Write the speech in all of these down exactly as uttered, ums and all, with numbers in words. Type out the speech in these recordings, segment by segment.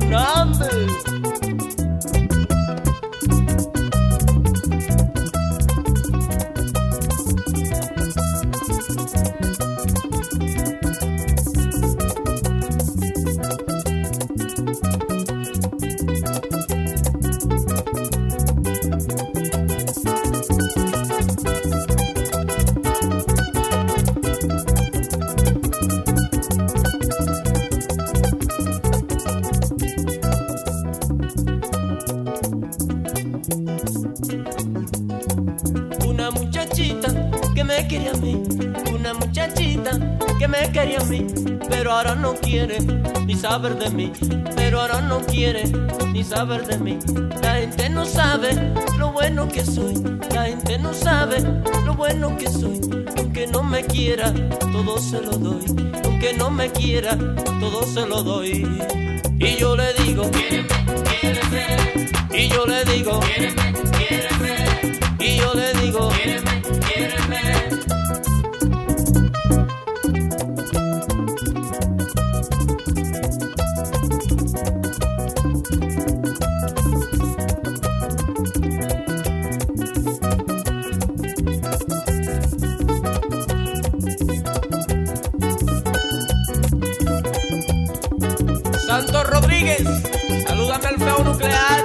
Hernández. Una muchachita que me quería a mí, una muchachita que me quería a mí, pero ahora no quiere ni saber de mí, pero ahora no quiere ni saber de mí. La gente no sabe lo bueno que soy, la gente no sabe lo bueno que soy. Aunque no me quiera, todo se lo doy, aunque no me quiera, todo se lo doy. Y yo le digo, quiéreme, quiéreme, y yo le digo, quiéreme, quiéreme, y yo le digo, quiéreme, quiéreme. Santos Rodríguez, salúdame al feo nuclear.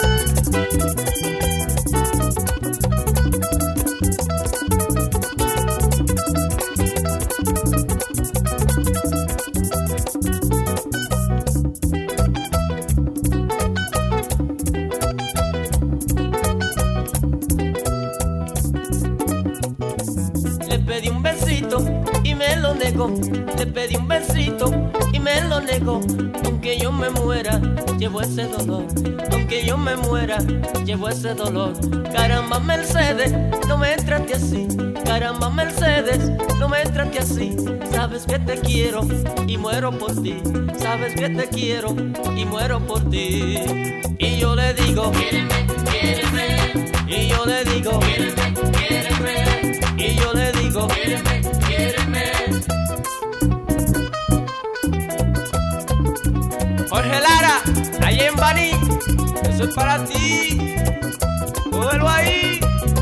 Le pedí un besito y me lo negó, le pedí un besito y me lo negó. Aunque yo me muera, llevo ese dolor, aunque yo me muera, llevo ese dolor. Caramba Mercedes, no me trate así, caramba Mercedes, no me trate así. Sabes que te quiero y muero por ti, sabes que te quiero y muero por ti. Y yo le digo, quiéreme, quiéreme, y yo le digo, quiéreme, quiéreme, y yo le digo, quiéreme, quiéreme. Jorge Lara, allá en Baní, eso es para ti, cógelo ahí.